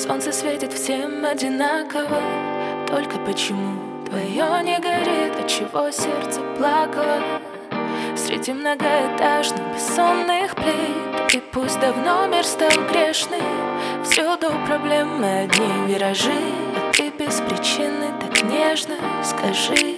Солнце светит всем одинаково. Только почему твое не горит? Отчего сердце плакало среди многоэтажных бессонных плит? И пусть давно мир стал грешный, всюду проблемы, одни виражи, а ты без причины так нежно скажи.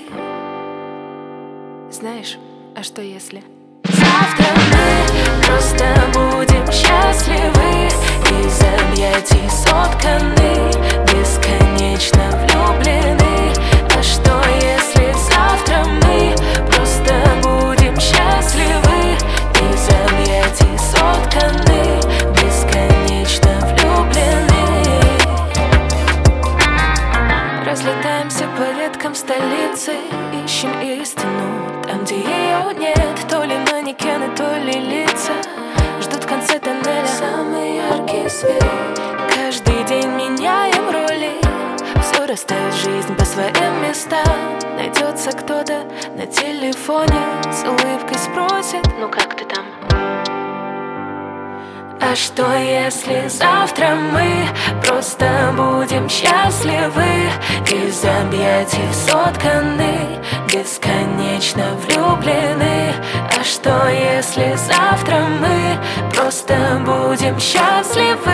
Знаешь, а что если завтра мы просто будем счастливы, из объятий сотканы, бесконечно влюблены? А что если завтра мы просто будем счастливы, из объятий сотканы, бесконечно влюблены? Разлетаемся по веткам столицы, ищем истину там, где ее нет. То ли манекены, то ли лица ждут в конце тоннеля самый яркий свет. Каждый день меняем роли, все расставит жизнь по своим местам. Найдется кто-то на телефоне, с улыбкой спросит: ну как ты там? А что если завтра мы просто будем счастливы, из объятий сотканы, бесконечно влюблены? А что если завтра мы просто будем счастливы,